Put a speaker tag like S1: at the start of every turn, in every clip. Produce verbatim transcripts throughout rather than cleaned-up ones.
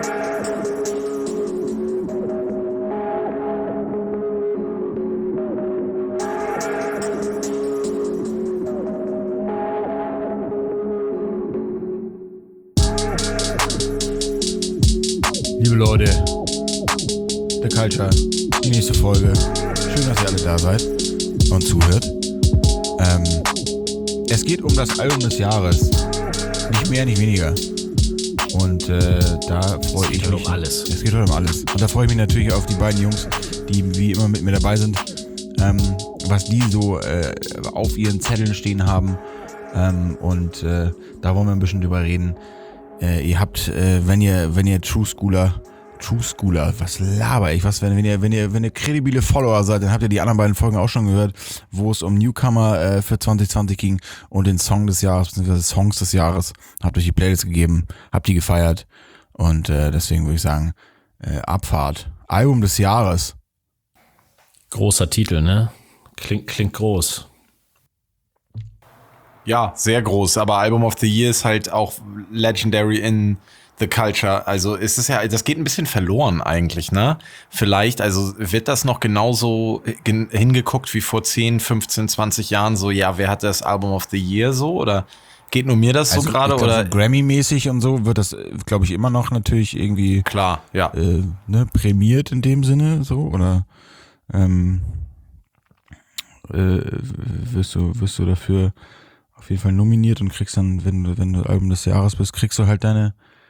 S1: Liebe Leute, The Culture, die nächste Folge. Schön, dass ihr alle da seid und zuhört. Ähm, es geht um das Album des Jahres. Nicht mehr, nicht weniger. Und äh, da freue ich mich. Es geht heute um alles. Es geht heute um alles. Und da freue ich mich natürlich auf die beiden Jungs, die wie immer mit mir dabei sind. Ähm, was die so äh, auf ihren Zetteln stehen haben. Ähm, und äh, da wollen wir ein bisschen drüber reden. Äh, ihr habt, äh, wenn ihr, wenn ihr True Schooler, True Schooler, was laber ich, was, wenn, wenn ihr, wenn ihr, wenn ihr kredibile Follower seid, dann habt ihr die anderen beiden Folgen auch schon gehört, wo es um Newcomer äh, für zwanzig zwanzig ging und den Song des Jahres, beziehungsweise Songs des Jahres, habt euch die Playlist gegeben, habt die gefeiert und äh, deswegen würde ich sagen, äh, Abfahrt, Album des Jahres.
S2: Großer Titel, ne? Klingt, klingt groß.
S3: Ja, sehr groß, aber Album of the Year ist halt auch legendary in the culture. Also ist es ja, das geht ein bisschen verloren eigentlich, ne? Vielleicht, also wird das noch genauso gen- hingeguckt wie vor zehn, fünfzehn, zwanzig Jahren so, ja, wer hat das Album of the Year so? Oder geht nur mir das so
S1: also,
S3: gerade? Oder
S1: so Grammy-mäßig und so wird das, glaube ich, immer noch natürlich irgendwie
S3: klar, ja.
S1: Äh, ne, prämiert in dem Sinne, so, oder ähm, äh, wirst du, wirst du dafür auf jeden Fall nominiert und kriegst dann, wenn du, wenn du Album des Jahres bist, kriegst du halt deine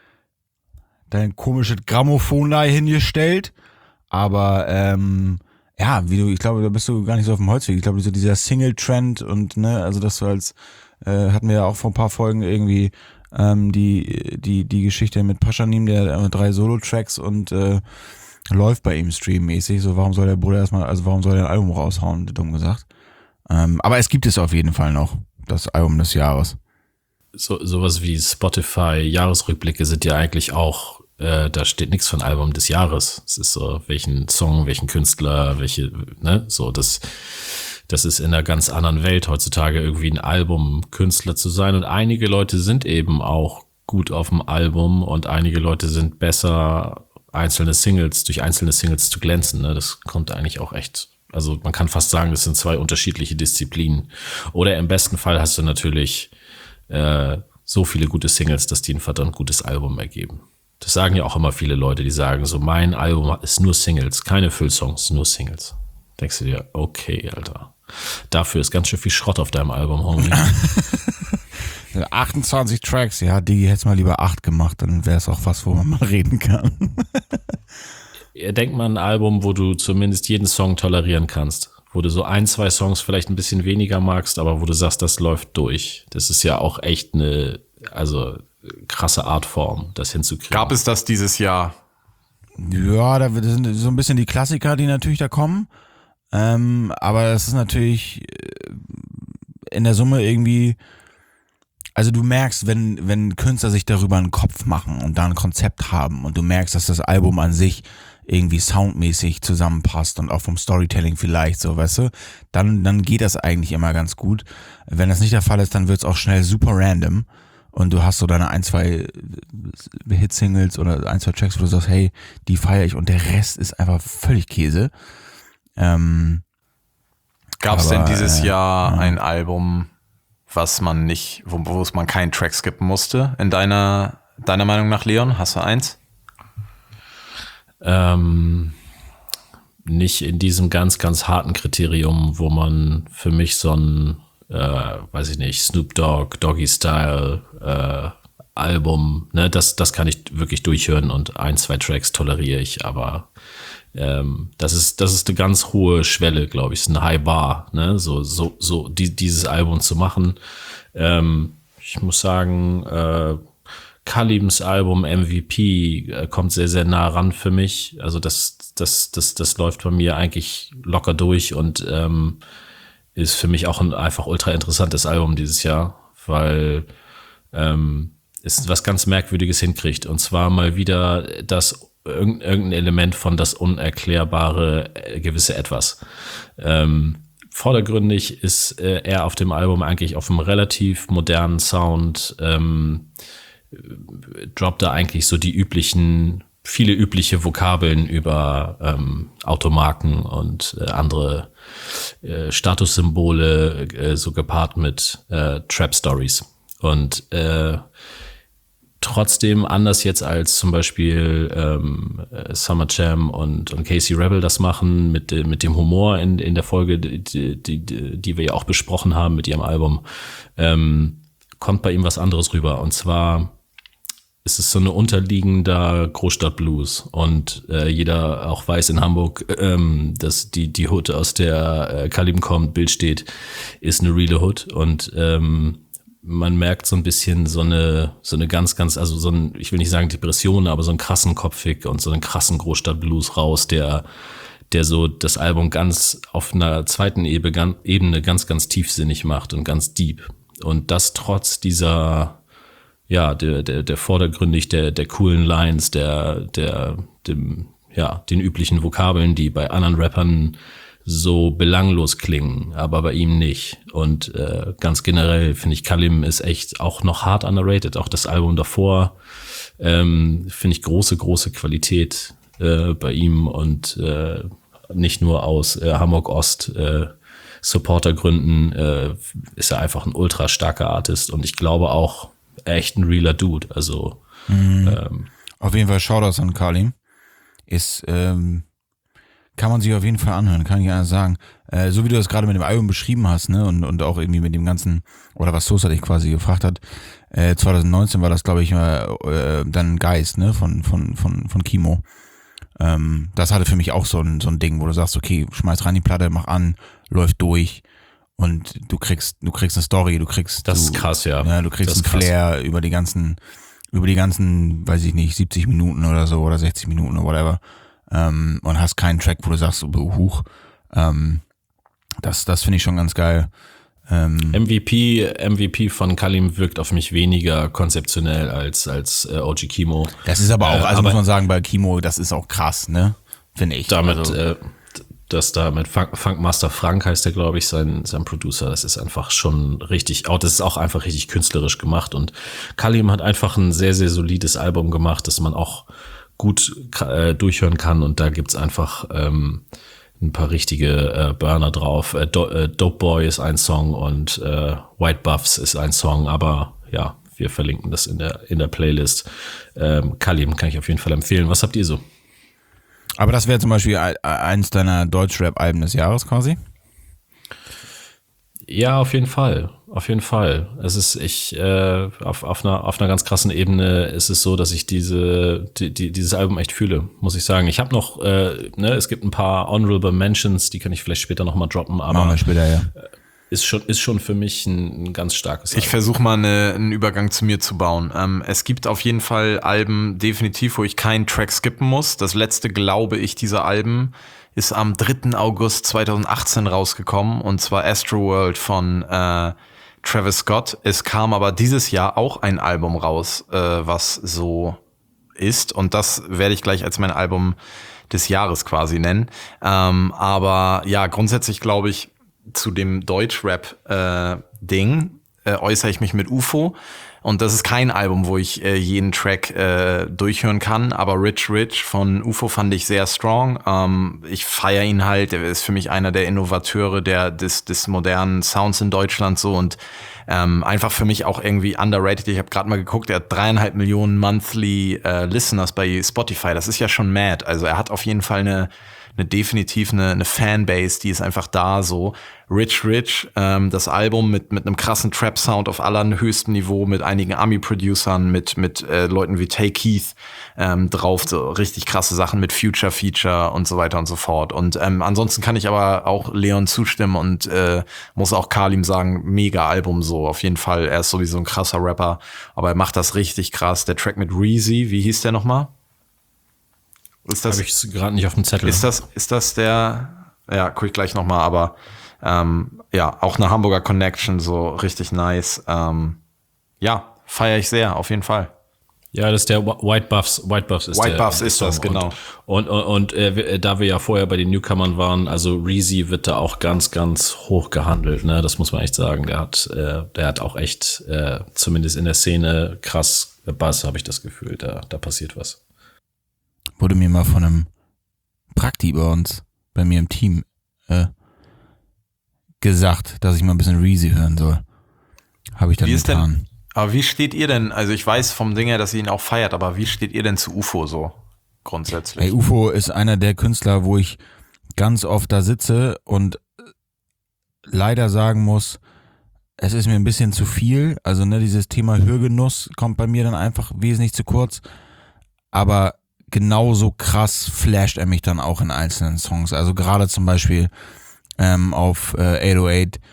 S1: dein komisches Grammophon da hingestellt. Aber ähm, ja, wie du, ich glaube, da bist du gar nicht so auf dem Holzweg. Ich glaube, so dieser Single-Trend und ne, also dass du als äh, hatten wir ja auch vor ein paar Folgen irgendwie ähm, die die die Geschichte mit Paschanim, der äh, drei Solo-Tracks und äh, läuft bei ihm streammäßig. So, warum soll der Bruder erstmal, also warum soll er ein Album raushauen, dumm gesagt. Ähm, aber es gibt es auf jeden Fall noch. Das Album des Jahres.
S2: So sowas wie Spotify Jahresrückblicke sind ja eigentlich auch, äh, da steht nichts von Album des Jahres. Es ist so, welchen Song, welchen Künstler, welche, ne, so, das, das ist in einer ganz anderen Welt heutzutage irgendwie ein Album-Künstler zu sein. Und einige Leute sind eben auch gut auf dem Album und einige Leute sind besser, einzelne Singles, durch einzelne Singles zu glänzen, ne, das kommt eigentlich auch echt. Also man kann fast sagen, das sind zwei unterschiedliche Disziplinen. Oder im besten Fall hast du natürlich äh, so viele gute Singles, dass die ein verdammt gutes Album ergeben. Das sagen ja auch immer viele Leute, die sagen so, mein Album ist nur Singles, keine Füllsongs, nur Singles. Denkst du dir, okay, Alter, dafür ist ganz schön viel Schrott auf deinem Album, Homie.
S1: achtundzwanzig Tracks, ja, die hättest mal lieber acht gemacht, dann wäre es auch was, wo man mal reden kann.
S2: Denk mal an ein Album, wo du zumindest jeden Song tolerieren kannst. Wo du so ein, zwei Songs vielleicht ein bisschen weniger magst, aber wo du sagst, das läuft durch. Das ist ja auch echt eine, also krasse Artform, das hinzukriegen.
S3: Gab es das dieses Jahr?
S1: Ja, da sind so ein bisschen die Klassiker, die natürlich da kommen. Ähm, aber das ist natürlich in der Summe irgendwie, also du merkst, wenn, wenn Künstler sich darüber einen Kopf machen und da ein Konzept haben und du merkst, dass das Album an sich irgendwie soundmäßig zusammenpasst und auch vom Storytelling vielleicht so, weißt du, dann, dann geht das eigentlich immer ganz gut. Wenn das nicht der Fall ist, dann wird's auch schnell super random und du hast so deine ein, zwei Hit-Singles oder ein, zwei Tracks, wo du sagst, hey, die feiere ich und der Rest ist einfach völlig Käse. Ähm,
S3: Gab es denn dieses
S1: äh,
S3: Jahr
S1: ja.
S3: ein Album, was man nicht, wo, wo es man keinen Track skippen musste, in deiner, deiner Meinung nach, Leon? Hast du eins?
S2: Ähm, nicht in diesem ganz, ganz harten Kriterium, wo man für mich so ein, äh, weiß ich nicht, Snoop Dogg, Doggy Style, äh, Album, ne, das, das kann ich wirklich durchhören und ein, zwei Tracks toleriere ich, aber ähm, das ist, das ist eine ganz hohe Schwelle, glaube ich, ist eine High Bar, ne, so, so, so, die, dieses Album zu machen. Ähm, ich muss sagen, äh, Kalims Album M V P äh, kommt sehr, sehr nah ran für mich. Also das, das, das, das läuft bei mir eigentlich locker durch und ähm, ist für mich auch ein einfach ultra interessantes Album dieses Jahr, weil ähm, es was ganz Merkwürdiges hinkriegt. Und zwar mal wieder das irgendein Element von das unerklärbare äh, gewisse Etwas. Ähm, vordergründig ist äh, er auf dem Album eigentlich auf einem relativ modernen Sound, ähm, droppt da eigentlich so die üblichen viele übliche Vokabeln über ähm, Automarken und äh, andere äh, Statussymbole, äh, so gepaart mit äh, Trap-Stories. Und äh, trotzdem anders jetzt als zum Beispiel ähm, Summer Jam und, und Casey Rebel das machen, mit, mit dem Humor in, in der Folge, die, die, die wir ja auch besprochen haben mit ihrem Album, ähm, kommt bei ihm was anderes rüber. Und zwar ist es so eine unterliegender Großstadtblues. Und äh, jeder auch weiß in Hamburg, ähm, dass die, die Hood, aus der äh, Kalim kommt, Bild steht, ist eine reale Hood. Und ähm, man merkt so ein bisschen so eine, so eine ganz, ganz, also so ein, ich will nicht sagen Depression, aber so einen krassen Kopfig und so einen krassen Großstadtblues raus, der, der so das Album ganz auf einer zweiten Ebene, Ebene ganz, ganz tiefsinnig macht und ganz deep. Und das trotz dieser, ja, der, der, der vordergründig, der, der coolen Lines, der, der, dem, ja, den üblichen Vokabeln, die bei anderen Rappern so belanglos klingen, aber bei ihm nicht. Und äh, ganz generell finde ich, Kalim ist echt auch noch hart underrated. Auch das Album davor ähm, finde ich große, große Qualität äh, bei ihm und äh, nicht nur aus äh, Hamburg Ost äh, Supportergründen äh, ist er einfach ein ultra starker Artist und ich glaube auch echt ein realer Dude. Also
S1: mhm.
S2: ähm,
S1: auf jeden Fall Shoutouts an Kalim. Ist ähm kann man sich auf jeden Fall anhören, kann ich anders sagen. Äh, so wie du das gerade mit dem Album beschrieben hast, ne, und, und auch irgendwie mit dem ganzen, oder was Sosa dich quasi gefragt hat, äh, zwanzig neunzehn war das, glaube ich, äh, dann Geist, ne, von, von, von, von Kimo. Ähm, das hatte für mich auch so ein, so ein Ding, wo du sagst, okay, schmeiß rein die Platte, mach an, läuft durch und du kriegst, du kriegst eine Story, du kriegst,
S2: das
S1: du,
S2: ist krass, ja.
S1: ja du kriegst
S2: das
S1: einen Flair über die ganzen, über die ganzen, weiß ich nicht, siebzig Minuten oder so, oder sechzig Minuten oder whatever. Ähm, und hast keinen Track, wo du sagst, so, huch, ähm, das, das finde ich schon ganz geil. Ähm,
S2: M V P, M V P von Kalim wirkt auf mich weniger konzeptionell als, als äh, O G Kimo.
S1: Das ist aber auch,
S2: äh,
S1: also
S2: aber
S1: muss man sagen, bei Kimo, das ist auch krass, ne? Finde ich.
S2: Damit,
S1: also,
S2: äh, dass da mit Funk, Funkmaster Frank heißt der, glaube ich, sein, sein Producer, das ist einfach schon richtig, auch das ist auch einfach richtig künstlerisch gemacht und Kalim hat einfach ein sehr, sehr solides Album gemacht, das man auch gut äh, durchhören kann und da gibt's einfach ähm, ein paar richtige äh, Burner drauf. Äh, Do- äh, Dope Boy ist ein Song und äh, White Buffs ist ein Song, aber ja, wir verlinken das in der in der Playlist. Ähm, Kalim kann ich auf jeden Fall empfehlen. Was habt ihr so?
S1: aber das wäre zum Beispiel eins deiner Deutschrap-Alben des Jahres quasi?
S2: Ja, auf jeden Fall. Auf jeden Fall. Es ist, ich, äh, auf, auf einer, auf einer ganz krassen Ebene ist es so, dass ich diese, die, die, dieses Album echt fühle, muss ich sagen. Ich habe noch, äh, ne, es gibt ein paar Honorable Mentions, die kann ich vielleicht später nochmal droppen, aber
S1: Machen wir später, ja.
S2: ist schon, ist schon für mich ein, ein ganz starkes
S3: Ich
S2: Album.
S3: versuche mal eine, einen Übergang zu mir zu bauen. Ähm, es gibt auf jeden Fall Alben definitiv, wo ich keinen Track skippen muss. Das letzte, glaube ich, dieser Alben ist am dritten August zweitausendachtzehn rausgekommen und zwar Astroworld von äh, Travis Scott. Es kam aber dieses Jahr auch ein Album raus, äh, was so ist und das werde ich gleich als mein Album des Jahres quasi nennen. Ähm, aber ja, grundsätzlich glaube ich, zu dem Deutschrap-Ding äh, äh, äußere ich mich mit U F O. Und das ist kein Album, wo ich äh, jeden Track äh, durchhören kann. Aber Rich Rich von U F O fand ich sehr strong. Ähm, ich feiere ihn halt. Er ist für mich einer der Innovateure der, des, des modernen Sounds in Deutschland so. Und ähm, einfach für mich auch irgendwie underrated. Ich habe gerade mal geguckt, er hat dreieinhalb Millionen monthly äh, Listeners bei Spotify. Das ist ja schon mad. Also er hat auf jeden Fall eine eine definitiv eine, eine Fanbase, die ist einfach da so. Rich Rich, ähm, das Album mit mit einem krassen Trap-Sound auf allerhöchstem Niveau, mit einigen Ami-Producern, mit mit äh, Leuten wie Tay Keith ähm, drauf, so richtig krasse Sachen mit Future Feature und so weiter und so fort. Und ähm, ansonsten kann ich aber auch Leon zustimmen und äh, muss auch Kalim sagen, mega Album so, auf jeden Fall. Er ist sowieso ein krasser Rapper, aber er macht das richtig krass. Der Track mit Reezy, wie hieß der nochmal? Ist das,
S2: habe ich gerade nicht auf dem Zettel.
S3: Ist das, ist das der, ja, guck ich gleich nochmal, aber ähm, ja, auch eine Hamburger Connection, so richtig nice. Ähm, ja, feiere ich sehr, auf jeden Fall.
S2: Ja, das ist der White Buffs. White Buffs ist
S3: White
S2: der,
S3: Buffs ist
S2: Song.
S3: das, genau.
S2: Und, und, und äh, da wir ja vorher bei den Newcomern waren, also Reezy wird da auch ganz, ganz hoch gehandelt, ne? Das muss man echt sagen. Der hat, äh, der hat auch echt, äh, zumindest in der Szene, krass Buzz, habe ich das Gefühl. Da, da passiert was.
S1: wurde mir mal von einem Prakti bei uns, bei mir im Team, äh, gesagt, dass ich mal ein bisschen Reezy hören soll. Habe ich dann
S3: Wie ist
S1: getan.
S3: denn, aber wie steht ihr denn, also ich weiß vom Ding her, dass ihr ihn auch feiert, aber wie steht ihr denn zu U F O so grundsätzlich?
S1: Hey, U F O ist einer der Künstler, wo ich ganz oft da sitze und leider sagen muss, es ist mir ein bisschen zu viel. Also ne, dieses Thema Hörgenuss kommt bei mir dann einfach wesentlich zu kurz. Aber genauso krass flasht er mich dann auch in einzelnen Songs. Also gerade zum Beispiel ähm, auf äh, acht null acht,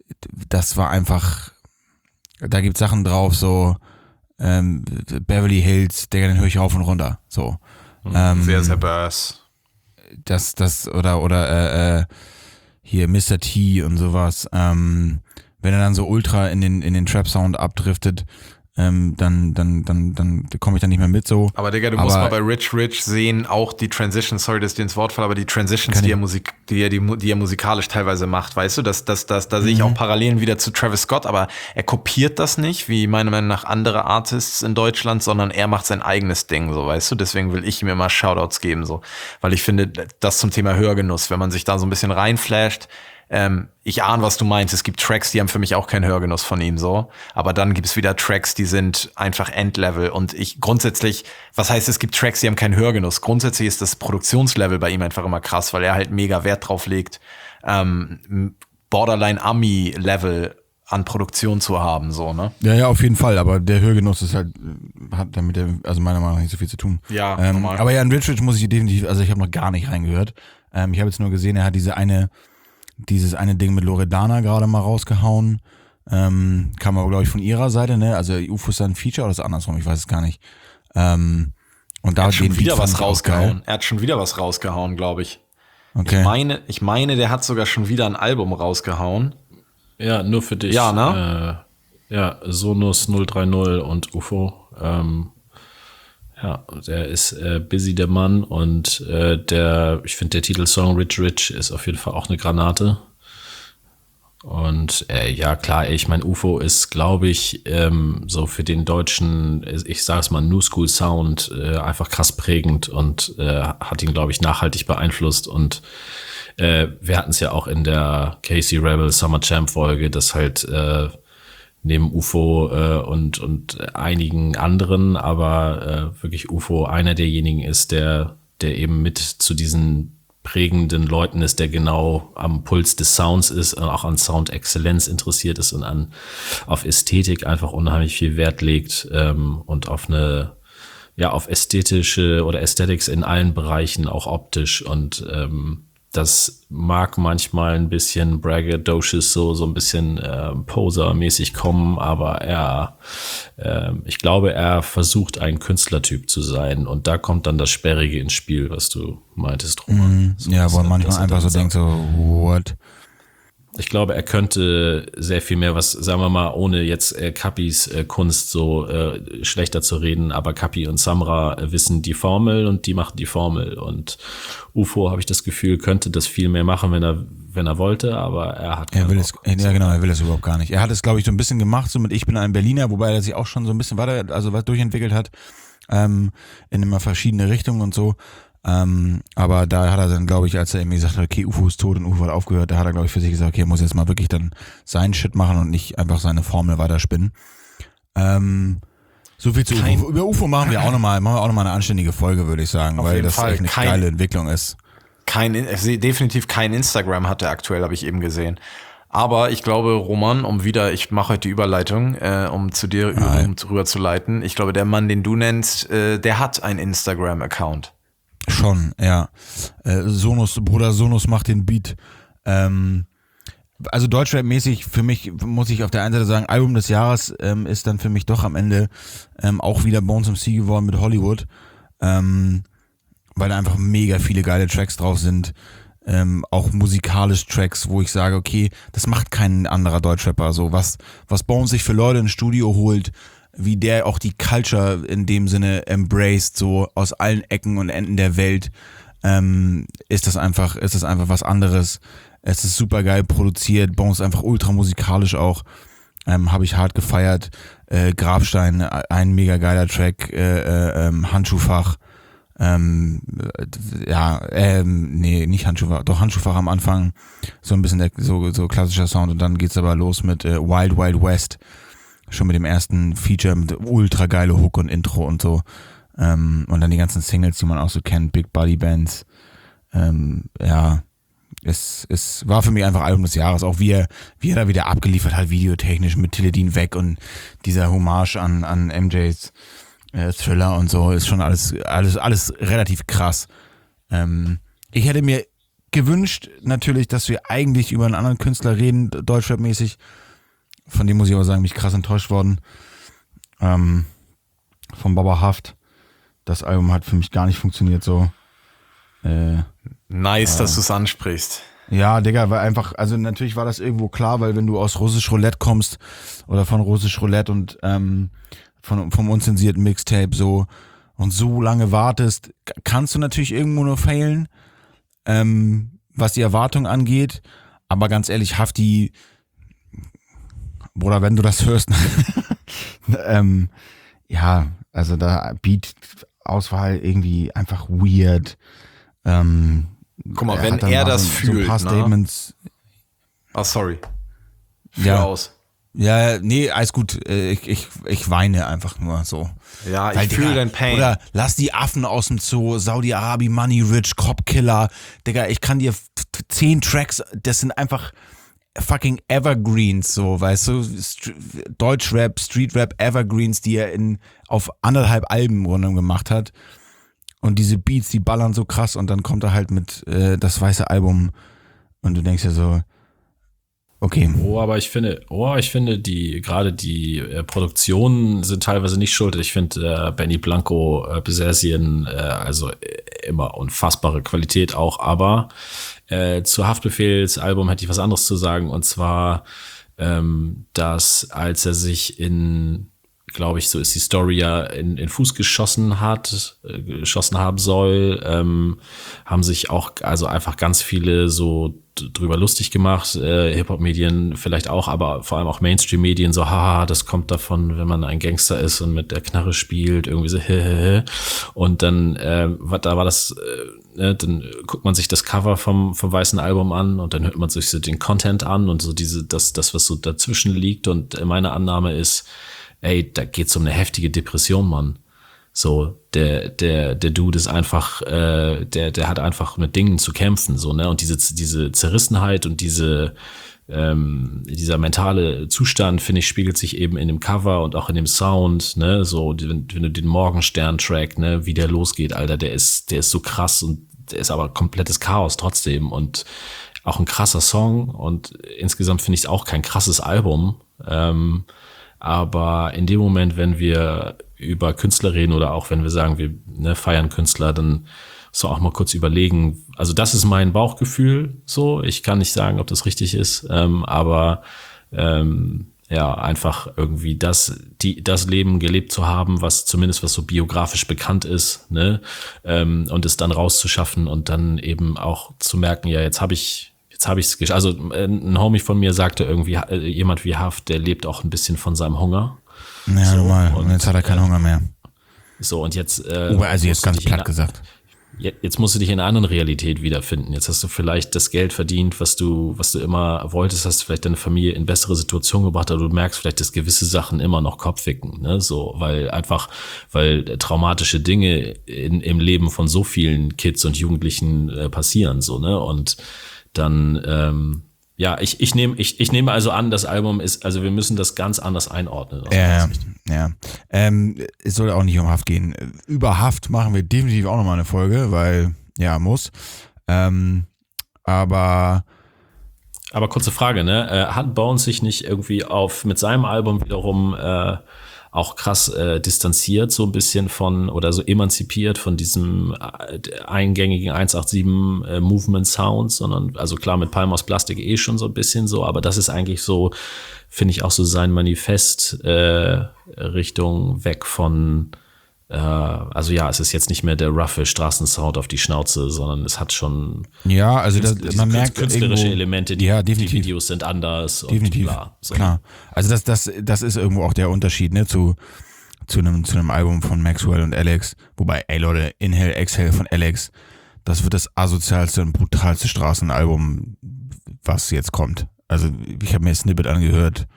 S1: das war einfach, da gibt Sachen drauf, so ähm, Beverly Hills, Digga, den höre ich rauf und runter. So. Ähm,
S3: sehr, sehr bass.
S1: Das, das, oder, oder äh, äh, hier Mister T und sowas. Ähm, wenn er dann so ultra in den, in den Trap-Sound abdriftet, ähm, dann, dann, dann, dann komme ich da nicht mehr mit so.
S3: Aber Digga, du
S1: aber
S3: musst mal bei Rich Rich sehen, auch die Transitions, sorry, dass ich dir ins Wort falle, aber die Transitions, die er, Musik, die, er, die, die er musikalisch teilweise macht, weißt du, das, das, das, da mhm. sehe ich auch Parallelen wieder zu Travis Scott, aber er kopiert das nicht, wie meiner Meinung nach andere Artists in Deutschland, sondern er macht sein eigenes Ding, so, weißt du, deswegen will ich ihm immer Shoutouts geben, so, weil ich finde, das zum Thema Hörgenuss, wenn man sich da so ein bisschen reinflasht, Ähm, ich ahne, was du meinst. Es gibt Tracks, die haben für mich auch keinen Hörgenuss von ihm so. Aber dann gibt es wieder Tracks, die sind einfach Endlevel. Und ich grundsätzlich, was heißt, es gibt Tracks, die haben keinen Hörgenuss. Grundsätzlich ist das Produktionslevel bei ihm einfach immer krass, weil er halt mega Wert drauf legt, ähm, Borderline-Ami-Level an Produktion zu haben, so, ne?
S1: Ja, ja, auf jeden Fall. Aber der Hörgenuss ist halt, hat damit, der, also meiner Meinung nach nicht so viel zu tun.
S3: Ja,
S1: ähm,
S3: normal.
S1: Aber ja, in Rich Rich muss ich definitiv, also ich habe noch gar nicht reingehört. Ähm, ich habe jetzt nur gesehen, er hat diese eine dieses eine Ding mit Loredana gerade mal rausgehauen. Ähm, kam aber, glaube ich, von ihrer Seite, ne? Also U F O ist da ein Feature oder ist das andersrum? Ich weiß es gar nicht. Ähm, und da
S3: er hat schon
S1: den
S3: wieder
S1: Beat
S3: was
S1: fand ich auch
S3: rausgehauen.
S1: geil.
S3: Er hat schon wieder was rausgehauen, glaube ich.
S1: Okay.
S3: Ich meine, ich meine, der hat sogar schon wieder ein Album rausgehauen.
S2: Ja, nur für dich.
S3: Ja, ne?
S2: Äh, ja, Sonus null drei null und U F O. Ähm, ja, der ist äh, busy, der Mann. Und äh, der, ich finde, der Titelsong Rich Rich ist auf jeden Fall auch eine Granate. Und äh, ja, klar, ich meine, U F O ist, glaube ich, ähm, so für den deutschen, ich sag's mal, New School Sound äh, einfach krass prägend und äh, hat ihn, glaube ich, nachhaltig beeinflusst. Und äh, wir hatten es ja auch in der Casey Rebel Summer Champ Folge, dass halt äh, neben U F O äh, und, und einigen anderen, aber äh, wirklich U F O einer derjenigen ist, der, der eben mit zu diesen prägenden Leuten ist, der genau am Puls des Sounds ist und auch an Soundexzellenz interessiert ist und an auf Ästhetik einfach unheimlich viel Wert legt ähm, und auf eine, ja, auf ästhetische oder Aesthetics in allen Bereichen, auch optisch. Und ähm, das mag manchmal ein bisschen braggadocious, so, so ein bisschen äh, Poser-mäßig kommen, aber er, äh, ich glaube, er versucht ein Künstlertyp zu sein und da kommt dann das Sperrige ins Spiel, was du meintest, Roman.
S1: Mm,
S2: so,
S1: ja, wo man
S2: er,
S1: manchmal einfach so denkt, so, what?
S2: Ich glaube, er könnte sehr viel mehr, was, sagen wir mal, ohne jetzt äh, Kapis äh, Kunst so äh, schlechter zu reden, aber Kapi und Samra äh, wissen die Formel und die machen die Formel. Und U F O, habe ich das Gefühl, könnte das viel mehr machen, wenn er wenn er wollte, aber er hat
S1: Er will
S2: Bock.
S1: es, ja genau, er will es überhaupt gar nicht. Er hat es, glaube ich, so ein bisschen gemacht, so mit Ich bin ein Berliner, wobei er sich auch schon so ein bisschen weiter, also was durchentwickelt hat, ähm, in immer verschiedene Richtungen und so. Ähm, aber da hat er dann, glaube ich, als er irgendwie gesagt hat, okay, U F O ist tot und U F O hat aufgehört, da hat er, glaube ich, für sich gesagt, okay, er muss jetzt mal wirklich dann seinen Shit machen und nicht einfach seine Formel weiterspinnen. Ähm, so viel zu
S3: Kein,
S1: U F O. Über U F O machen wir auch nochmal, machen wir auch nochmal eine anständige Folge, würde ich sagen, weil das
S3: Fall.
S1: echt eine
S3: Kein,
S1: geile Entwicklung ist.
S3: Kein, definitiv kein Instagram hat er aktuell, habe ich eben gesehen. Aber ich glaube, Roman, um wieder, ich mache heute die Überleitung, äh, um zu dir
S1: Nein.
S3: um rüber zu leiten. Ich glaube, der Mann, den du nennst, äh, der hat einen Instagram-Account.
S1: Schon, ja. Äh, Sonus, Bruder Sonus macht den Beat. Ähm, also Deutschrap-mäßig für mich, muss ich auf der einen Seite sagen, Album des Jahres ähm, ist dann für mich doch am Ende ähm, auch wieder Bones M C geworden mit Hollywood. Ähm, weil da einfach mega viele geile Tracks drauf sind. Ähm, auch musikalisch Tracks, wo ich sage, okay, das macht kein anderer Deutschrapper. So, was, was Bones sich für Leute ins Studio holt, wie der auch die Culture in dem Sinne embraced, so aus allen Ecken und Enden der Welt, ähm, ist das einfach, ist das einfach was anderes. Es ist super geil produziert, Bones einfach ultra musikalisch auch, ähm, habe ich hart gefeiert. Äh, Grabstein, ein mega geiler Track, äh, äh, ähm, Handschuhfach, Ähm, ja, ähm, nee, nicht Handschuhfach, doch Handschuhfach am Anfang, so ein bisschen der, so, so klassischer Sound und dann geht's aber los mit äh, Wild Wild West, schon mit dem ersten Feature mit ultra geile Hook und Intro und so, ähm, und dann die ganzen Singles, die man auch so kennt, Big Body Bands, ähm, ja, es, es war für mich einfach Album des Jahres, auch wie er, wie er da wieder abgeliefert hat, videotechnisch mit Tilledin weg und dieser Hommage an, an M Js Äh, Thriller und so, ist schon alles, alles, alles relativ krass. Ähm, ich hätte mir gewünscht, natürlich, dass wir eigentlich über einen anderen Künstler reden, Deutschrap-mäßig. Von dem muss ich aber sagen, bin ich krass enttäuscht worden. Ähm, von Baba Haft. Das Album hat für mich gar nicht funktioniert so. Äh,
S3: nice,
S1: äh,
S3: dass du es ansprichst.
S1: Ja, Digga, weil einfach, also natürlich war das irgendwo klar, weil wenn du aus Russisch Roulette kommst oder von Russisch Roulette und ähm, von, vom unzensierten Mixtape so und so lange wartest, kannst du natürlich irgendwo nur failen, ähm, was die Erwartung angeht, aber ganz ehrlich, Hafti, Bruder, wenn du das hörst, ähm, ja, also da Beat-Auswahl irgendwie einfach weird, ähm,
S3: Guck mal,
S1: er
S3: wenn
S1: dann
S3: er
S1: mal
S3: das
S1: so,
S3: fühlt,
S1: so ein paar
S3: ne?
S1: Statements.
S3: Ah, sorry. Führ
S1: Ja.
S3: aus.
S1: Ja, nee, alles gut. Äh, Ich, ich, ich weine einfach nur so.
S3: Ja,
S1: Weil,
S3: ich fühle
S1: Digga,
S3: dein Pain.
S1: Oder lass die Affen aus dem Zoo, Saudi-Arabi, Money Rich, Cop-Killer. Digga, ich kann dir f- f- zehn Tracks, das sind einfach fucking Evergreens, so, weißt du? St- Deutschrap, Streetrap, Evergreens, die er in, auf anderthalb Alben im Grunde gemacht hat. Und diese Beats, die ballern so krass und dann kommt er halt mit äh, das weiße Album und du denkst ja so, okay.
S2: Oh, aber ich finde, oh, ich finde, die, gerade die äh, Produktionen sind teilweise nicht schuld. Ich finde, äh, Benny Blanco, äh, Besessien, äh, also äh, immer unfassbare Qualität auch, aber äh, zu Haftbefehlsalbum hätte ich was anderes zu sagen, und zwar, ähm, dass als er sich in, glaube ich, so ist die Story ja, in, in Fuß geschossen hat, äh, geschossen haben soll, ähm, haben sich auch, also einfach ganz viele so drüber lustig gemacht, äh, Hip-Hop-Medien vielleicht auch, aber vor allem auch Mainstream-Medien, so, haha, das kommt davon, wenn man ein Gangster ist und mit der Knarre spielt, irgendwie so, hehehe. Und dann, äh, da war das, äh, ne, dann guckt man sich das Cover vom, vom weißen Album an und dann hört man sich so den Content an und so diese, das, das, was so dazwischen liegt, und meine Annahme ist, ey, da geht's um eine heftige Depression, Mann. So, der, der, der Dude ist einfach, äh, der, der hat einfach mit Dingen zu kämpfen, so, ne, und diese, diese Zerrissenheit und diese, ähm, dieser mentale Zustand, finde ich, spiegelt sich eben in dem Cover und auch in dem Sound, ne, so, wenn, wenn du den Morgenstern-Track, ne, wie der losgeht, Alter, der ist, der ist so krass und der ist aber komplettes Chaos trotzdem und auch ein krasser Song und insgesamt finde ich es auch kein krasses Album, ähm, aber in dem Moment, wenn wir über Künstler reden oder auch wenn wir sagen, wir ne, feiern Künstler, dann so auch mal kurz überlegen. Also das ist mein Bauchgefühl so. Ich kann nicht sagen, ob das richtig ist, ähm, aber ähm, ja, einfach irgendwie das, die, das Leben gelebt zu haben, was zumindest was so biografisch bekannt ist, ne, ähm, und es dann rauszuschaffen und dann eben auch zu merken, ja, jetzt habe ich Jetzt habe ich es geschafft. Also ein Homie von mir sagte irgendwie, jemand wie Haft, der lebt auch ein bisschen von seinem Hunger.
S1: Ja,
S2: so,
S1: normal.
S2: und,
S1: und jetzt hat er keinen
S2: äh,
S1: Hunger mehr.
S2: So, und jetzt äh,
S1: Oh, also jetzt
S2: musst du
S1: ganz
S2: dich in
S1: platt
S2: einer-
S1: gesagt.
S2: Jetzt jetzt musst du dich in einer anderen Realität wiederfinden. Jetzt hast du vielleicht das Geld verdient, was du, was du immer wolltest, hast vielleicht deine Familie in bessere Situationen gebracht, aber du merkst vielleicht, dass gewisse Sachen immer noch Kopfwicken, ne, so, weil einfach, weil traumatische Dinge in, im Leben von so vielen Kids und Jugendlichen äh, passieren, so, ne, und dann, ähm, ja, ich, ich nehme, ich, ich nehme also an, das Album ist, also wir müssen das ganz anders einordnen. aus meiner
S1: Ja,
S2: Sicht.
S1: ja. Ähm, es soll auch nicht um Haft gehen. Über Haft machen wir definitiv auch nochmal eine Folge, weil, ja, muss. Ähm, aber
S2: Aber kurze Frage, ne? Äh, Hat Bones sich nicht irgendwie auf mit seinem Album wiederum äh, auch krass äh, distanziert, so ein bisschen von oder so emanzipiert von diesem äh, eingängigen eins acht sieben äh, Movement Sound, sondern also klar mit Palm aus Plastik eh schon so ein bisschen so, aber das ist eigentlich so, finde ich auch so sein Manifest äh, Richtung weg von äh, also ja, es ist jetzt nicht mehr der roughe Straßensound auf die Schnauze, sondern es hat schon
S1: ja, also das,
S2: diese
S1: man merkt
S2: künstlerische
S1: irgendwo,
S2: Elemente, die,
S1: ja,
S2: die
S1: definitiv.
S2: Videos sind anders
S1: Definitiv,
S2: und bla. So.
S1: klar. Also das, das, das ist irgendwo auch der Unterschied, ne, zu, zu einem, zu einem Album von Maxwell und Alex. Wobei, ey Leute, Inhale, Exhale von Alex, das wird das asozialste und brutalste Straßenalbum, was jetzt kommt. Also ich habe mir das Snippet angehört.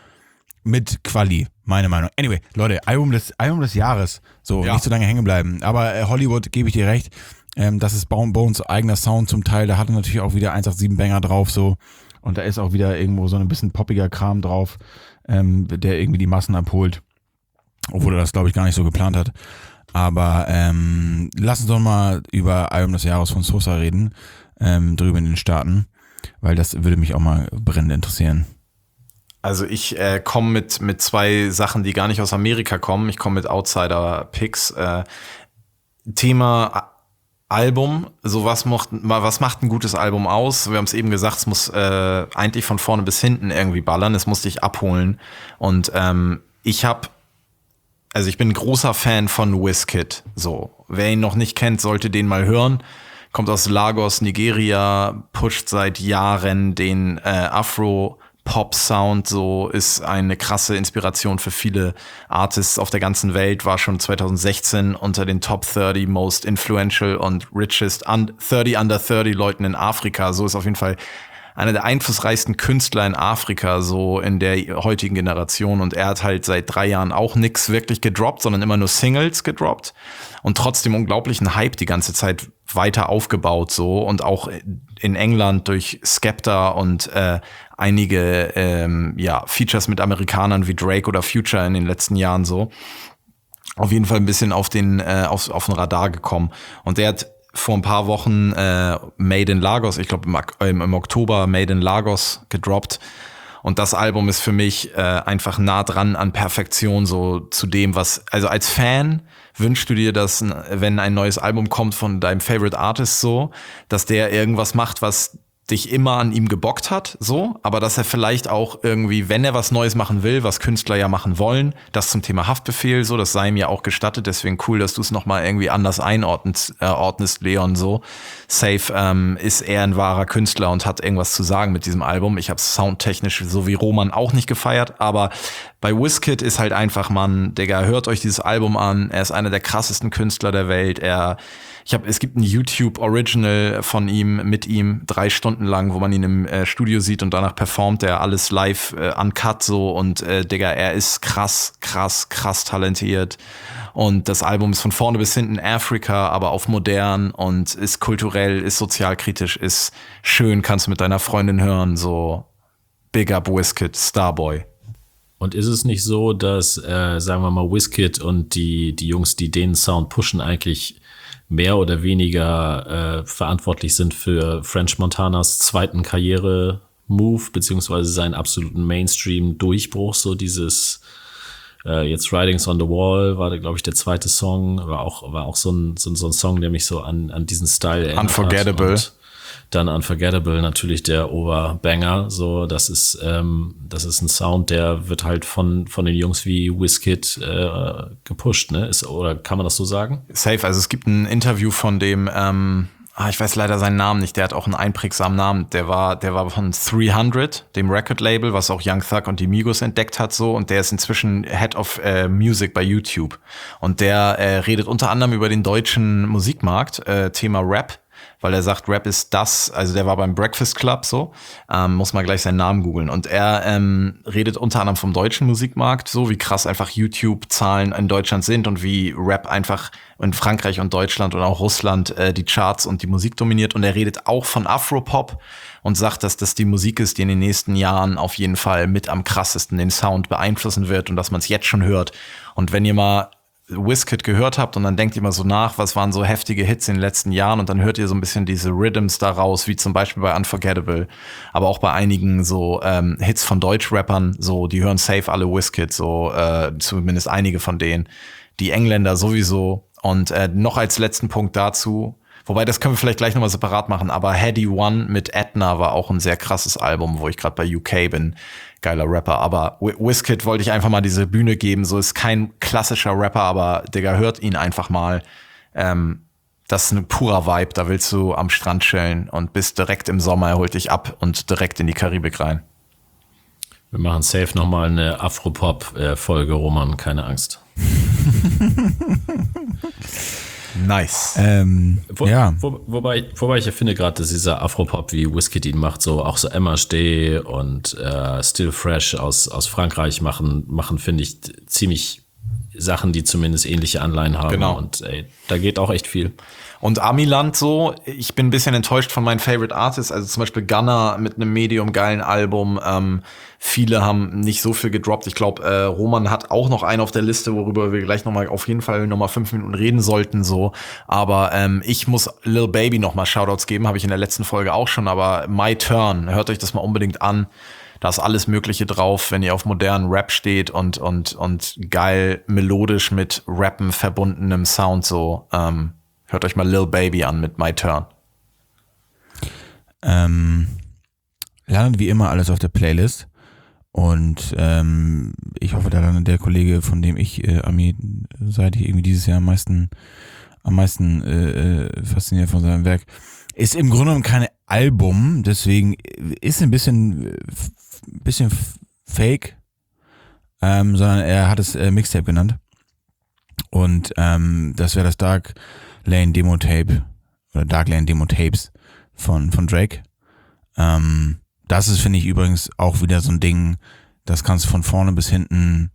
S1: Mit Quali, meine Meinung. Anyway, Leute, Album des, Album des Jahres. So,
S3: Ja.
S1: nicht so lange hängen bleiben. Aber äh, Hollywood, gebe ich dir recht. Ähm, das ist Bone Bones eigener Sound zum Teil. Da hat er natürlich auch wieder eins acht sieben Banger drauf. So. Und da ist auch wieder irgendwo so ein bisschen poppiger Kram drauf, ähm, der irgendwie die Massen abholt. Obwohl er das, glaube ich, gar nicht so geplant hat. Aber ähm, lass uns doch mal über Album des Jahres von Sosa reden. Ähm, drüben in den Staaten. Weil das würde mich auch mal brennend interessieren.
S3: Also ich äh, komme mit mit zwei Sachen, die gar nicht aus Amerika kommen. Ich komme mit Outsider-Picks. Äh, Thema A- Album. So was macht, was macht ein gutes Album aus? Wir haben es eben gesagt, es muss äh, eigentlich von vorne bis hinten irgendwie ballern. Es muss dich abholen. Und ähm, ich habe Also ich bin ein großer Fan von Wizkid. So, wer ihn noch nicht kennt, sollte den mal hören. Kommt aus Lagos, Nigeria, pusht seit Jahren den äh, Afro-Pop-Sound. So, ist eine krasse Inspiration für viele Artists auf der ganzen Welt. War schon zwanzig sechzehn unter den Top dreißig Most Influential und Richest un- dreißig Under dreißig Leuten in Afrika. So ist auf jeden Fall einer der einflussreichsten Künstler in Afrika, so in der heutigen Generation. Und er hat halt seit drei Jahren auch nix wirklich gedroppt, sondern immer nur Singles gedroppt. Und trotzdem unglaublichen Hype die ganze Zeit weiter aufgebaut, so. Und auch in England durch Skepta und äh, einige ähm, ja, Features mit Amerikanern wie Drake oder Future in den letzten Jahren, so. Auf jeden Fall ein bisschen auf den, äh, auf, auf den Radar gekommen. Und der hat vor ein paar Wochen äh, Made in Lagos, ich glaube im, im Oktober Made in Lagos gedroppt. Und das Album ist für mich äh, einfach nah dran an Perfektion, so zu dem, was, also als Fan wünschst du dir, dass, wenn ein neues Album kommt von deinem Favorite Artist, so, dass der irgendwas macht, was dich immer an ihm gebockt hat, so, aber dass er vielleicht auch irgendwie, wenn er was Neues machen will, was Künstler ja machen wollen, das zum Thema Haftbefehl, so, das sei ihm ja auch gestattet, deswegen cool, dass du es nochmal irgendwie anders einordnest, äh, ordnest, Leon, so. Safe ähm, ist er ein wahrer Künstler und hat irgendwas zu sagen mit diesem Album. Ich habe soundtechnisch so wie Roman auch nicht gefeiert, aber bei Wizkid ist halt einfach, Mann, Digga, hört euch dieses Album an, er ist einer der krassesten Künstler der Welt, er Ich habe, es gibt ein YouTube-Original von ihm, mit ihm, drei Stunden lang, wo man ihn im äh, Studio sieht und danach performt er alles live, äh, uncut so und äh, Digga, er ist krass, krass, krass talentiert und das Album ist von vorne bis hinten Afrika, aber auf modern und ist kulturell, ist sozialkritisch, ist schön, kannst du mit deiner Freundin hören, so Big Up Wizkid, Starboy.
S2: Und ist es nicht so, dass, äh, sagen wir mal, Wizkid und die, die Jungs, die den Sound pushen, eigentlich mehr oder weniger äh, verantwortlich sind für French Montanas zweiten Karriere-Move, beziehungsweise seinen absoluten Mainstream-Durchbruch, so dieses äh, jetzt Writings on the Wall war, glaube ich, der zweite Song, war auch, war auch so ein, so, so ein Song, der mich so an, an diesen Style erinnert
S3: Unforgettable.
S2: hat. Und dann Unforgettable, natürlich der Oberbanger, so, das ist, ähm, das ist ein Sound, der wird halt von, von den Jungs wie Wizkid äh, gepusht, ne, ist, oder kann man das so sagen?
S3: Safe, also es gibt ein Interview von dem, ähm, ah, ich weiß leider seinen Namen nicht, der hat auch einen einprägsamen Namen, der war, der war von dreihundert, dem Record-Label, was auch Young Thug und die Migos entdeckt hat, so, und der ist inzwischen Head of äh, Music bei YouTube. Und der äh, redet unter anderem über den deutschen Musikmarkt, äh, Thema Rap, weil er sagt, Rap ist das, also der war beim Breakfast Club so, ähm, muss mal gleich seinen Namen googeln. Und er ähm, redet unter anderem vom deutschen Musikmarkt, so wie krass einfach YouTube-Zahlen in Deutschland sind und wie Rap einfach in Frankreich und Deutschland und auch Russland äh, die Charts und die Musik dominiert. Und er redet auch von Afropop und sagt, dass das die Musik ist, die in den nächsten Jahren auf jeden Fall mit am krassesten den Sound beeinflussen wird und dass man es jetzt schon hört. Und wenn ihr mal Wizkid gehört habt und dann denkt ihr mal so nach, was waren so heftige Hits in den letzten Jahren und dann hört ihr so ein bisschen diese Rhythms daraus, wie zum Beispiel bei Unforgettable, aber auch bei einigen so ähm, Hits von Deutschrappern, so, die hören safe alle Wizkid, so äh, zumindest einige von denen, die Engländer sowieso. Und äh, noch als letzten Punkt dazu, wobei das können wir vielleicht gleich nochmal separat machen, aber Heady One mit Edna war auch ein sehr krasses Album, wo ich gerade bei U K bin. Geiler Rapper, aber Wizkid wollte ich einfach mal diese Bühne geben, so ist kein klassischer Rapper, aber Digga, hört ihn einfach mal. Ähm, das ist ein purer Vibe, da willst du am Strand chillen und bist direkt im Sommer, er holt dich ab und direkt in die Karibik rein.
S2: Wir machen safe nochmal eine Afropop-Folge, Roman, keine Angst.
S3: Nice.
S1: Ähm,
S2: Wo,
S1: ja.
S2: wo, wobei, wobei ich ja finde gerade, dass dieser Afropop, wie Wizkid ihn macht, so auch so M H D und äh, Still Fresh aus, aus Frankreich machen, machen finde ich ziemlich Sachen, die zumindest ähnliche Anleihen haben.
S3: Genau.
S2: Und ey, da geht auch echt viel.
S3: Und Amiland so, ich bin ein bisschen enttäuscht von meinen Favorite Artists, also zum Beispiel Gunna mit einem medium-geilen Album. Ähm, viele haben nicht so viel gedroppt. Ich glaube, äh, Roman hat auch noch einen auf der Liste, worüber wir gleich nochmal auf jeden Fall nochmal fünf Minuten reden sollten. So, aber ähm, ich muss Lil Baby nochmal Shoutouts geben, habe ich in der letzten Folge auch schon. Aber My Turn, hört euch das mal unbedingt an. Da ist alles Mögliche drauf, wenn ihr auf modernen Rap steht und und und geil melodisch mit Rappen verbundenem Sound so. Ähm, Hört euch mal Lil Baby an mit My Turn.
S1: Ähm, landet wie immer alles auf der Playlist. Und ähm, ich hoffe, da landet der Kollege, von dem ich äh, Ami-seitig irgendwie dieses Jahr am meisten, am meisten äh, fasziniert von seinem Werk. Ist im Grunde genommen kein Album, deswegen ist ein bisschen, bisschen fake, ähm, sondern er hat es äh, Mixtape genannt. Und ähm, das wäre das Dark Lane Demo Tape oder Dark Lane Demo Tapes von, von Drake. Ähm, das ist, finde ich, übrigens auch wieder so ein Ding, das kannst du von vorne bis hinten,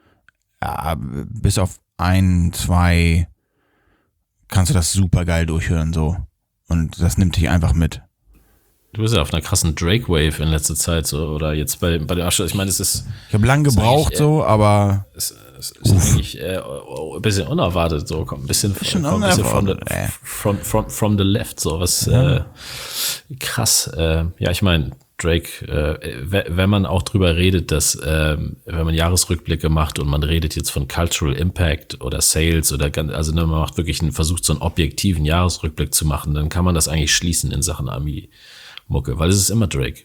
S1: ja, bis auf ein, zwei, kannst du das super geil durchhören, so. Und das nimmt dich einfach mit.
S2: Du bist ja auf einer krassen Drake-Wave in letzter Zeit, so, oder jetzt bei, bei der Asche. Ich meine, es ist.
S1: Ich habe lange gebraucht,
S2: äh,
S1: so, aber.
S2: Es, es ist eigentlich äh, ein bisschen unerwartet, so, kommt ein bisschen,
S1: Bisschen
S2: kommt ein bisschen from, the,
S1: unerwartet,
S2: from, from, from the left, so, was
S1: Ja.
S2: äh, krass. Äh, ja, ich meine, Drake, äh, wenn man auch drüber redet, dass, äh, wenn man Jahresrückblicke macht und man redet jetzt von Cultural Impact oder Sales oder ganz, also ne, man macht wirklich einen, versucht so einen objektiven Jahresrückblick zu machen, dann kann man das eigentlich schließen in Sachen Ami-Mucke, weil es ist immer Drake.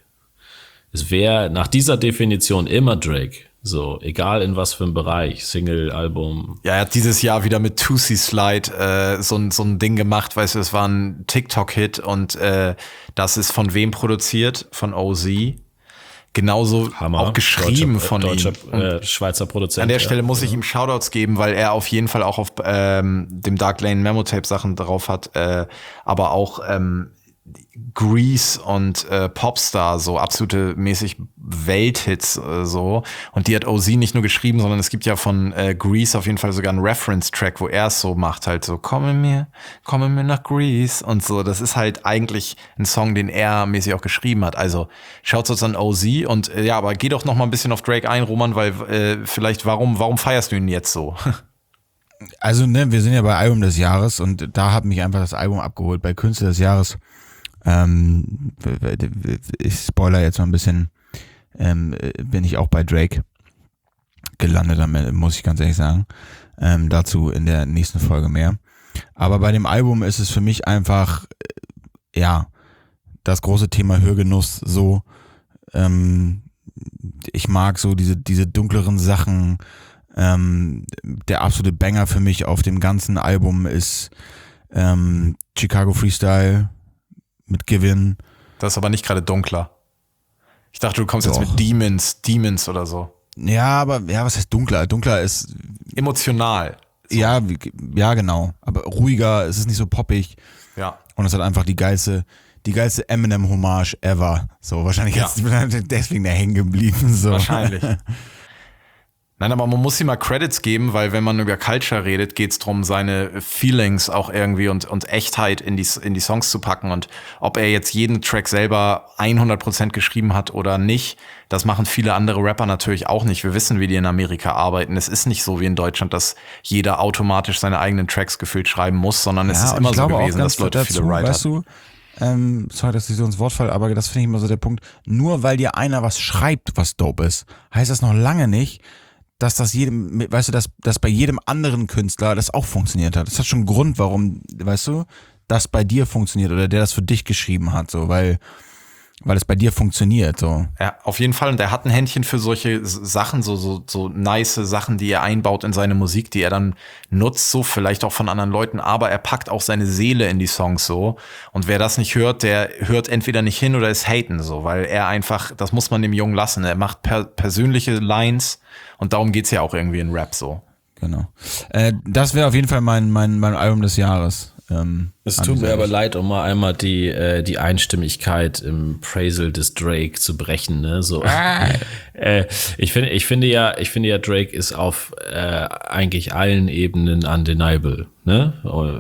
S2: Es wäre nach dieser Definition immer Drake. So, egal in was für einem Bereich, Single, Album.
S3: Ja, er hat dieses Jahr wieder mit Tootsie Slide äh, so, ein, so ein Ding gemacht, weißt du, es war ein TikTok-Hit und äh, das ist von wem produziert? Von O Z. Genauso
S2: Hammer.
S3: auch geschrieben
S2: Deutscher,
S3: von
S2: deutscher,
S3: ihm.
S2: Äh, Schweizer Produzent.
S3: An der Stelle
S2: ja.
S3: muss ich ihm Shoutouts geben, weil er auf jeden Fall auch auf ähm, dem Dark Lane Memo Tape Sachen drauf hat, äh, aber auch ähm, Grease und äh, Popstar, so absolute mäßig Welthits äh, so. Und die hat O Z nicht nur geschrieben, sondern es gibt ja von äh, Grease auf jeden Fall sogar einen Reference-Track, wo er es so macht, halt so, komme mir, komme mir nach Grease und so. Das ist halt eigentlich ein Song, den er mäßig auch geschrieben hat. Also schaut uns an O Z und äh, ja, aber geh doch noch mal ein bisschen auf Drake ein, Roman, weil äh, vielleicht, warum, warum feierst du ihn jetzt so?
S1: Also, ne, wir sind ja bei Album des Jahres und da hat mich einfach das Album abgeholt. Bei Künstler des Jahres, ähm, ich spoiler jetzt mal ein bisschen, ähm, bin ich auch bei Drake gelandet, damit, muss ich ganz ehrlich sagen. Ähm, dazu in der nächsten Folge mehr. Aber bei dem Album ist es für mich einfach, äh, ja, das große Thema Hörgenuss so. Ähm, ich mag so diese, diese dunkleren Sachen. Ähm, der absolute Banger für mich auf dem ganzen Album ist ähm, Chicago Freestyle mit Givin.
S3: Das ist aber nicht gerade dunkler. Ich dachte, du kommst
S1: Doch.
S3: jetzt mit Demons, Demons oder so.
S1: Ja, aber ja, was heißt dunkler? Dunkler ist
S3: Emotional. So.
S1: ja, wie- ja genau, aber ruhiger. Es ist nicht so poppig
S3: Ja.
S1: und es hat einfach die geilste, die geilste Eminem-Hommage ever. So wahrscheinlich
S3: Ja.
S1: ist deswegen der hängen geblieben. So.
S3: Wahrscheinlich. Nein, aber man muss ihm mal Credits geben, weil wenn man über Culture redet, geht es darum, seine Feelings auch irgendwie und, und Echtheit in die, in die Songs zu packen. Und ob er jetzt jeden Track selber hundert Prozent geschrieben hat oder nicht, das machen viele andere Rapper natürlich auch nicht. Wir wissen, wie die in Amerika arbeiten. Es ist nicht so wie in Deutschland, dass jeder automatisch seine eigenen Tracks gefühlt schreiben muss, sondern es
S1: Ja,
S3: ist
S1: und
S3: immer
S1: ich
S3: so
S1: glaube auch
S3: gewesen,
S1: ganz
S3: dass Leute
S1: dazu,
S3: viele Writer
S1: weißt du, ähm, sorry, dass ich so ins Wort falle, aber das finde ich immer so der Punkt. Nur weil dir einer was schreibt, was dope ist, heißt das noch lange nicht, dass das jedem, weißt du, dass, dass bei jedem anderen Künstler das auch funktioniert hat. Das hat schon einen Grund, warum, weißt du, das bei dir funktioniert oder der das für dich geschrieben hat, so, weil, weil es bei dir funktioniert, so.
S3: Ja, auf jeden Fall. Und er hat ein Händchen für solche S- Sachen, so, so, so nice Sachen, die er einbaut in seine Musik, die er dann nutzt, so vielleicht auch von anderen Leuten, aber er packt auch seine Seele in die Songs so. Und wer das nicht hört, der hört entweder nicht hin oder ist haten so, weil er einfach, das muss man dem Jungen lassen. Er macht per, persönliche Lines und darum geht's ja auch irgendwie in Rap so.
S1: Genau. Äh, das wäre auf jeden Fall mein, mein, mein Album des Jahres. Ähm,
S2: es tut mir aber leid, um mal einmal die, äh, die Einstimmigkeit im Praisal des Drake zu brechen, ne? So. Ah. äh, ich finde, ich finde ja, ich finde ja, Drake ist auf äh, eigentlich allen Ebenen undeniable, ne?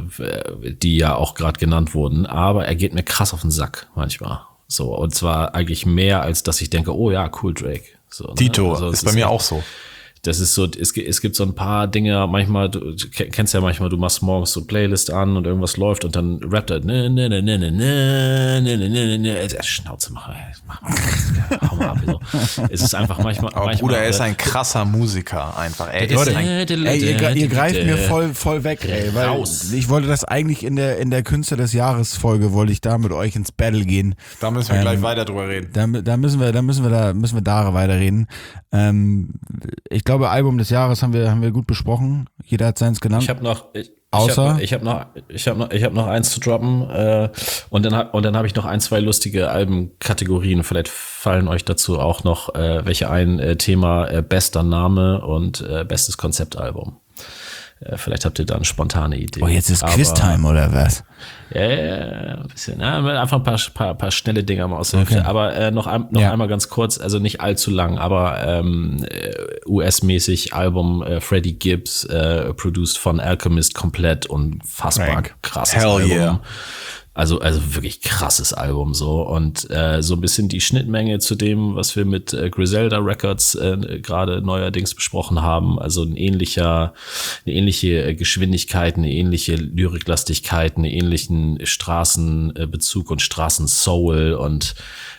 S2: Die ja auch gerade genannt wurden, aber er geht mir krass auf den Sack manchmal. So, und zwar eigentlich mehr, als dass ich denke, oh ja, cool, Drake. So, ne?
S3: Tito,
S2: also,
S3: ist bei mir auch so.
S2: Das ist so, es, es gibt so ein paar Dinge, manchmal, du kennst ja manchmal, du machst morgens so Playlist an und irgendwas läuft und dann rappt er, ne, ne, ne, ne, ne, ne, ne, ne, ne, ne, Schnauze, mach, mach mal, hau mal ab, so. Es ist einfach manchmal,
S3: aber
S2: manchmal,
S3: Bruder, er ist ein krasser Musiker, einfach, er ist
S1: Leute,
S3: ein,
S1: ey, ihr, ihr greift mir voll, voll weg, ey, weil
S2: raus.
S1: Ich wollte das eigentlich in der, in der Künstler des Jahres Folge, wollte ich da mit euch ins Battle gehen.
S3: Da müssen wir
S1: ähm,
S3: gleich weiter drüber reden.
S1: Da, da müssen wir, da müssen wir da, müssen wir da weiterreden. Ähm, ich glaube, Album des Jahres haben wir, haben wir gut besprochen. Jeder hat seins genannt.
S2: Ich habe noch, ich,
S1: Außer?
S2: ich habe noch, ich habe noch, ich habe noch eins zu droppen äh, und dann hab, und dann habe ich noch ein, zwei lustige Albenkategorien. Vielleicht fallen euch dazu auch noch äh, welche ein äh, Thema äh, bester Name und äh, bestes Konzeptalbum. Äh, vielleicht habt ihr da eine spontane Idee.
S1: Oh, jetzt ist Quiz-Time oder was?
S2: Ja, ja, ein bisschen. Ja, einfach ein paar, paar, paar schnelle Dinger mal aus der Hüfte. Okay. Aber äh, noch, ein, noch ja. einmal ganz kurz, also nicht allzu lang, aber ähm, U S-mäßig Album äh, Freddie Gibbs, äh, produced von Alchemist, komplett unfassbar Frank. krasses
S3: Hell
S2: Album.
S3: Yeah.
S2: Also, also wirklich krasses Album so und äh, so ein bisschen die Schnittmenge zu dem, was wir mit äh, Griselda Records äh, gerade neuerdings besprochen haben. Also ein ähnlicher, eine ähnliche Geschwindigkeit, eine ähnliche Lyriklastigkeit, einen ähnlichen Straßenbezug und Straßensoul und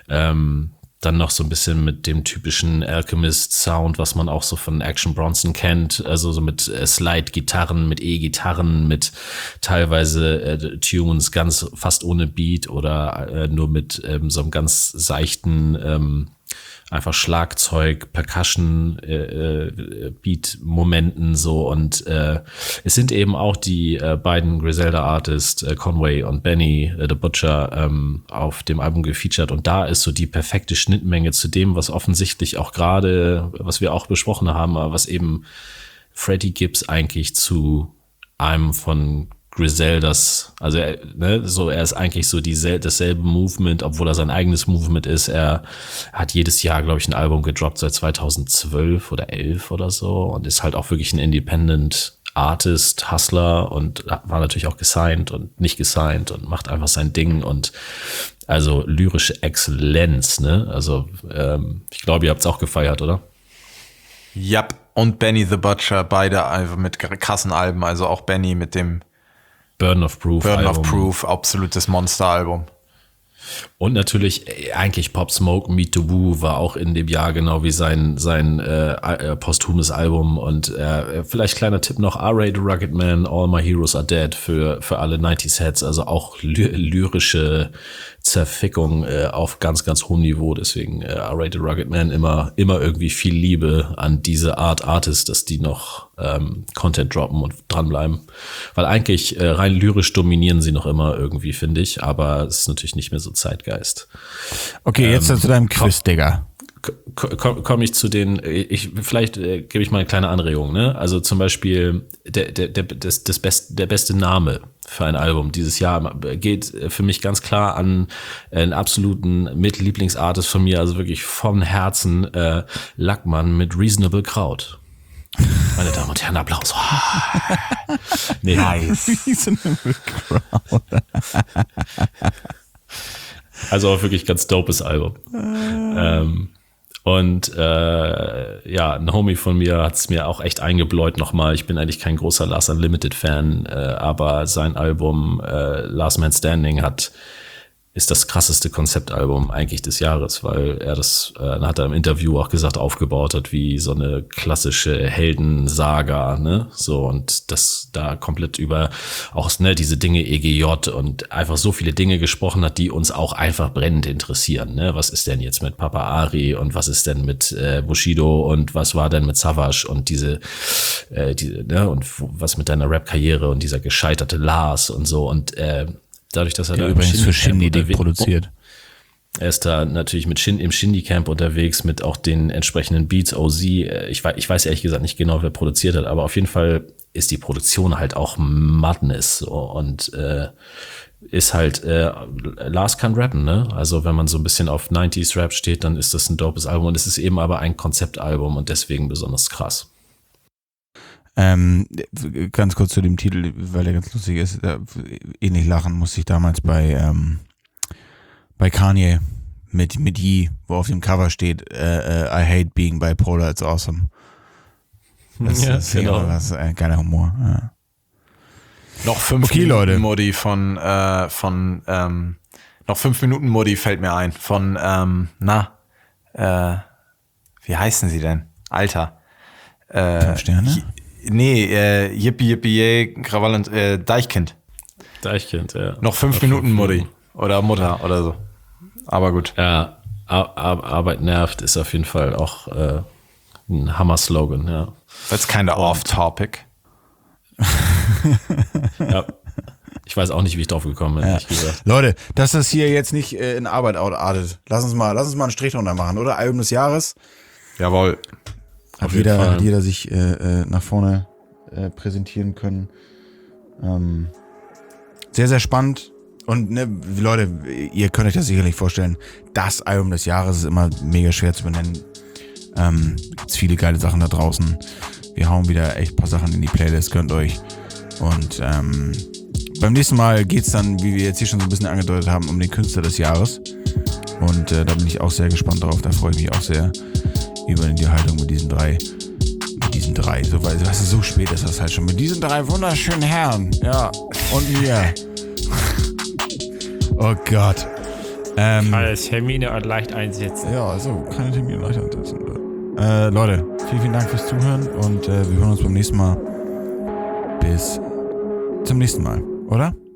S2: ähm, dann noch so ein bisschen mit dem typischen Alchemist-Sound, was man auch so von Action Bronson kennt, also so mit äh, Slide-Gitarren, mit E-Gitarren, mit teilweise äh, Tunes ganz fast ohne Beat oder äh, nur mit ähm, so einem ganz seichten ähm, einfach Schlagzeug, Percussion, äh, äh, Beat-Momenten so und äh, es sind eben auch die äh, beiden Griselda-Artists, äh, Conway und Benny, äh, The Butcher, ähm, auf dem Album gefeatured und da ist so die perfekte Schnittmenge zu dem, was offensichtlich auch gerade, was wir auch besprochen haben, aber was eben Freddie Gibbs eigentlich zu einem von Griseldas, also er, ne, so er ist eigentlich so diesel, dasselbe Movement, obwohl er sein eigenes Movement ist. Er hat jedes Jahr, glaube ich, ein Album gedroppt seit zweitausendzwölf oder elf oder so und ist halt auch wirklich ein Independent Artist, Hustler und war natürlich auch gesigned und nicht gesigned und macht einfach sein Ding und also lyrische Exzellenz, ne? Also ähm, ich glaube, ihr habt es auch gefeiert, oder?
S3: Yep. Und Benny the Butcher, beide einfach mit krassen Alben, also auch Benny mit dem
S2: Burden of Proof.
S3: Burden
S2: Album.
S3: of Proof, absolutes Monster-Album.
S2: Und natürlich eigentlich Pop Smoke, Meet the Woo war auch in dem Jahr genau wie sein sein äh, posthumes Album und äh, vielleicht kleiner Tipp noch, R-Rated Rugged Man, All My Heroes Are Dead für für alle neunziger Heads, also auch ly- lyrische Zerfickung äh, auf ganz ganz hohem Niveau, deswegen äh, R-Rated Rugged Man immer immer irgendwie viel Liebe an diese Art Artists, dass die noch ähm, Content droppen und dranbleiben, weil eigentlich äh, rein lyrisch dominieren sie noch immer irgendwie, finde ich, aber es ist natürlich nicht mehr so Zeitgeist.
S1: Okay, jetzt ähm, zu deinem Quiz, Digga.
S2: Komme komm ich zu den, ich, vielleicht äh, gebe ich mal eine kleine Anregung, ne? Also zum Beispiel der, der, der, das, das best, der beste Name für ein Album dieses Jahr geht für mich ganz klar an einen absoluten Mitlieblingsartist von mir, also wirklich vom Herzen, äh, Lackmann mit Reasonable Crowd. Meine Damen und Herren, Applaus. Nee.
S1: Nice. Reasonable Crowd.
S2: Also auch wirklich ganz dopes Album. ähm, und äh, ja, ein Homie von mir hat es mir auch echt eingebläut nochmal. Ich bin eigentlich kein großer Last Unlimited Fan, äh, aber sein Album äh, Last Man Standing hat ist das krasseste Konzeptalbum eigentlich des Jahres, weil er das, äh, hat er im Interview auch gesagt, aufgebaut hat wie so eine klassische Heldensaga, ne, so und das da komplett über auch, ne, diese Dinge E G J und einfach so viele Dinge gesprochen hat, die uns auch einfach brennend interessieren, ne, was ist denn jetzt mit Papa Ari und was ist denn mit äh, Bushido und was war denn mit Savage und diese, äh, die, ne, und was mit deiner Rap-Karriere und dieser gescheiterte Lars und so und äh, dadurch, dass er
S1: der
S2: da
S1: übrigens für Shindy Dick produziert.
S2: Er ist da natürlich mit Shin, im Shindy-Camp unterwegs, mit auch den entsprechenden Beats, O Z. Ich weiß, ich weiß ehrlich gesagt nicht genau, wer produziert hat, aber auf jeden Fall ist die Produktion halt auch Madness. So, und äh, ist halt, äh, Lars kann rappen, ne? Also wenn man so ein bisschen auf neunziger Rap steht, dann ist das ein dopes Album. Und es ist eben aber ein Konzeptalbum und deswegen besonders krass.
S1: Ähm, ganz kurz zu dem Titel, weil der ganz lustig ist. Äh, ähnlich lachen musste ich damals bei ähm, bei Kanye mit mit Yee, wo auf dem Cover steht äh, äh, I hate being bipolar, it's awesome. Das,
S2: ja,
S1: das,
S2: genau.
S1: das ist ein geiler Humor. Ja.
S3: Noch fünf
S1: Okay,
S3: Minuten
S1: Leute.
S3: Modi von, äh, von, ähm, noch fünf Minuten Modi fällt mir ein. Von, ähm, na, äh, wie heißen sie denn? Alter. Äh,
S1: Fünf Sterne?
S3: J- nee, äh, Yippie Yippie Yay, Krawall und, äh, Deichkind.
S2: Deichkind, ja.
S3: Noch fünf
S2: Noch
S3: Minuten
S2: fünf
S3: Modi.
S2: Minuten.
S3: Oder Mutter oder so. Aber gut.
S2: Ja, Ar- Ar- Arbeit nervt ist auf jeden Fall auch äh, ein Hammer-Slogan, ja.
S3: That's kinda off-topic.
S2: ja. Ich weiß auch nicht, wie ich drauf gekommen bin,
S1: Ja.
S2: ehrlich gesagt.
S1: Leute, dass das hier jetzt nicht äh, in Arbeit artet. Lass uns mal, lass uns mal einen Strich drunter machen, oder? Album des Jahres.
S3: Jawohl.
S1: Hat
S2: Auf jeden
S1: jeder,
S2: Fall.
S1: hat jeder sich äh, äh, nach vorne äh, präsentieren können. Ähm, sehr, sehr spannend. Und ne, Leute, ihr könnt euch das sicherlich vorstellen. Das Album des Jahres ist immer mega schwer zu benennen. Ähm, gibt's viele geile Sachen da draußen. Wir hauen wieder echt ein paar Sachen in die Playlist, gönnt euch. Und ähm, beim nächsten Mal geht's dann, wie wir jetzt hier schon so ein bisschen angedeutet haben, um den Künstler des Jahres. Und äh, da bin ich auch sehr gespannt drauf. Da freue ich mich auch sehr über die Haltung mit diesen drei. Mit diesen drei. So, weil, weißt du, so spät ist das halt schon. Mit diesen drei wunderschönen Herren. Ja. Und mir. Oh Gott. Ähm,
S4: Alles Termine und leicht einsetzen.
S1: ja, also keine Termine leichter ansetzen. Äh, Leute, vielen, vielen Dank fürs Zuhören und äh, wir hören uns beim nächsten Mal. Bis zum nächsten Mal, oder?